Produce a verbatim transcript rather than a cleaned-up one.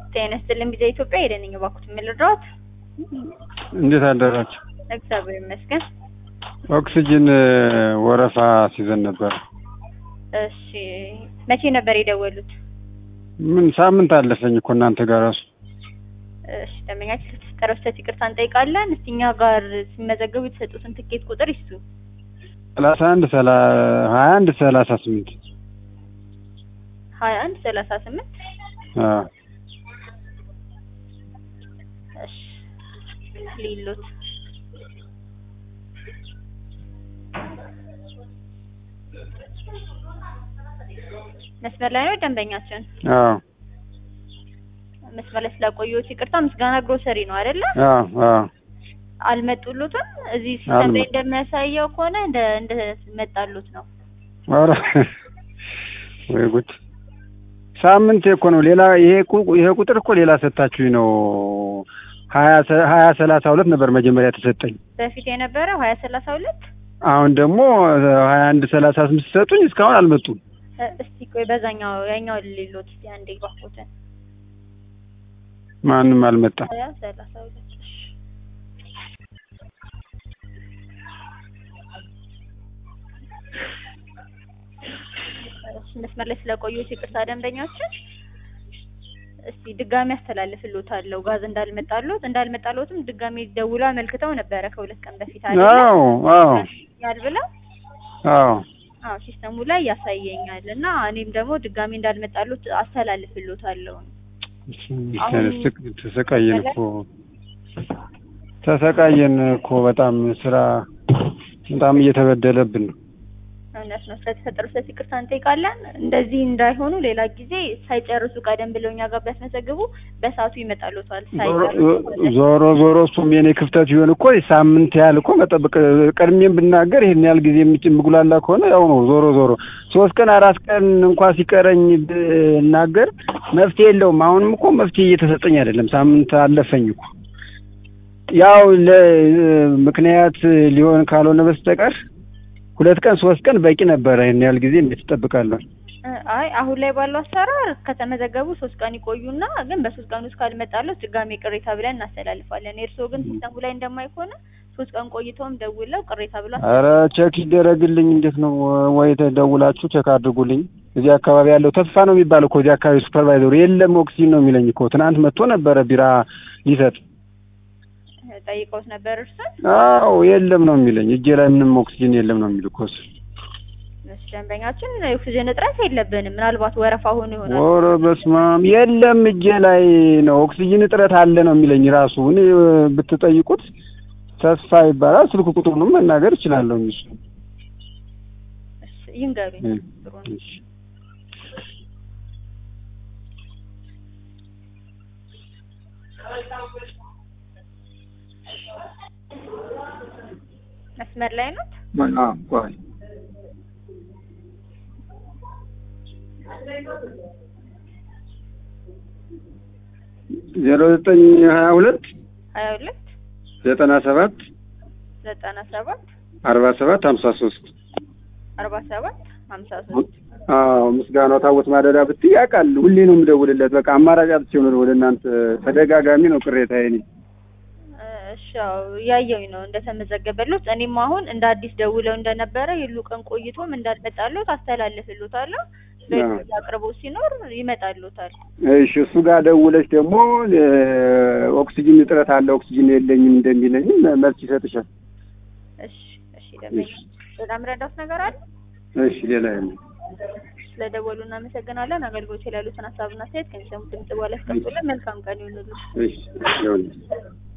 ጤና ይስጥልኝ ጊዜ ኢትዮጵያ ሄደንኝ ባኩት ምልድሮት እንዴት አደራችሁ? እግዚአብሔር ይመስገን። ኦክሲጅን ወረፋ ሲዘን ነበር። እሺ መቼ ነበር የደወሉት? ምን ሳምንት አለፈኝ እኮ እናንተ ጋር ራሱ። እሺ ደምኛችሁ ተረስተት ይቅርታ እንጠይቃለን። እስቲኛ ጋር ሲመዘገቡ የተሰጡትን ትኬት ቁጥር ይስጡ። ሰላሳ አንድ ሀያ አንድ ሰላሳ ስምንት ሀያ አንድ ሰላሳ ስምንት አዎ እሺ ሊሉት መስመር ላይ ነው ደንበኛችን? አዎ መስመር ላይ ስለቆየሁት ይቅርታ። ምስጋና ግሮሰሪ ነው አይደለ? አዎ አዎ አልመጡሉትም? እዚህ ሲስተም ላይ እንደሚያሳየው ከሆነ እንደ እንደ መጣሉት ነው። ኧረ ወይ ጉድ! ሳምንት እኮ ነው። ሌላ ይሄ ይሄ ቁጥር እኮ ሌላ ሰጣችሁኝ ነው። ሀያ ሀያ ሰላሳ ሁለት ነበር መጀመሪያ ተሰጠኝ በፊት የነበረው ሀያ ሰላሳ ሁለት። አሁን ደግሞ ሀያ አንድ ሰላሳ ስምንት ሰጡኝ። እስካሁን አልመጡም። እስቲ ቆይ በዛኛው ያኛው ሊሉት እስቲ አንዴ ባኮተን ማንም አልመጣም። ሀያ ሰላሳ ሁለት መስመር ላይ ስለቆዩት ይቅርታ ደንበኛችን። እስቲ ድጋሚ አስተላልፍልዎታለሁ ጋዝ እንዳልመጣሉት እንዳልመጣሉትም ድጋሚ ደውላ መልክተው ነበረ ከሁለት ቀን በፊት አይደል? አዎ አዎ ያልብለው አዎ አዎ ሲስተሙ ላይ ያሳየኛል እና እኔም ደግሞ ድጋሚ እንዳልመጣሉት አስተላልፍልዎታለሁ። ተሰቃየን እኮ ተሰቃየን እኮ በጣም ስራ በጣም እየተበደለብን ነው። እውነት ነው። ስለተፈጠሩ ስህተት ይቅርታ እንጠይቃለን። እንደዚህ እንዳይሆኑ ሌላ ጊዜ ሳይጨርሱ ቀደም ብለው እኛ ጋር ቢያስመዘግቡ በሰዓቱ ይመጣሉታል። ዞሮ ዞሮ እሱም የኔ ክፍተት ይሆን እኮ ሳምንት ያህል እኮ መጠበቅ ቀድሜም ብናገር ይሄን ያህል ጊዜ የምጉላላ ከሆነ ያው ነው። ዞሮ ዞሮ ሶስት ቀን አራት ቀን እንኳን ሲቀረኝ ብናገር መፍትሄ የለውም። አሁንም እኮ መፍትሄ እየተሰጠኝ አይደለም። ሳምንት አለፈኝ እኮ ያው ለምክንያት ሊሆን ካልሆነ በስተቀር ሁለት ቀን ሶስት ቀን በቂ ነበር። ይሄን ያህል ጊዜ እንዴት ተጠብቃለሁ? አይ አሁን ላይ ባለው አሰራር ከተመዘገቡ ሶስት ቀን ይቆዩና ግን በሶስት ቀን ውስጥ ካልመጣለው ድጋሜ ቅሬታ ብለን እናስተላልፋለን። እርስዎ ግን ሲስተሙ ላይ እንደማይሆን ሶስት ቀን ቆይተውም ደውለው ቅሬታ ብለው ኧረ ቼክ ይደረግልኝ። እንዴት ነው ወይ ተደውላችሁ ቼክ አድርጉልኝ። እዚህ አካባቢ ያለው ተስፋ ነው የሚባለው እኮ እዚህ አካባቢ ሱፐርቫይዘሩ የለም ኦክሲጅን ነው የሚለኝ እኮ። ትናንት መጥቶ ነበረ ቢራ ሊሰጥ ጠይቀውት ነበር እርሱ? አዎ የለም ነው የሚለኝ። እጄ ላይ ምንም ኦክሲጅን የለም ነው የሚል እኮ እሱ። እሺ ደንበኛችን ኦክሲጅን እጥረት የለብንም። ምናልባት ወረፋ ሆኖ ይሆናል። ኧረ በስመ አብ የለም እጄ ላይ ነው ኦክሲጅን እጥረት አለ ነው የሚለኝ ራሱ። እኔ ብትጠይቁት ተስፋ ይባላል። ስልክ ቁጥሩንም መናገር እችላለሁ እሱ። እሺ ይንገሩኝ። እሺ መስመር ላይ ነው? አዎ ቆይ ዜሮ ዘጠኝ ሀያ ሁለት ሀያ ሁለት ዘጠና ሰባት ዘጠና ሰባት አርባ ሰባት ሀምሳ ሶስት አርባ ሰባት ሀምሳ ሶስት አዎ ምስጋናው ታወት ማደዳ ብትይ ያውቃል። ሁሌ ነው የምደውልለት። በቃ አማራጭ አጥቼው ነው ወደ እናንተ ተደጋጋሚ ነው ቅሬታዬ እኔ። እሺ ያየኝ ነው እንደተመዘገበሉት። እኔም አሁን እንደ አዲስ ደውለው እንደነበረ ይሉ ቀን ቆይቶም እንዳልመጣሉት አስተላልፍልዎታለሁ። በአቅርቦ ሲኖር ይመጣሉታል። እሺ እሱ ጋር ደውለሽ ደግሞ ኦክሲጅን እጥረት አለ ኦክሲጅን የለኝም እንደሚለኝ መልስ ይሰጥሻል። እሺ እሺ ደምኛ በጣም ረዳት ነገር አለ። እሺ ሌላ የለም። ስለደወሉ እናመሰግናለን። አገልግሎት ላይ ያሉትን ሀሳብና አስተያየት ከሚሰሙት ድምጽ በኋላ አስቀምጡልን። መልካም ቀን ይሁንልዎት። እሺ ይሁን።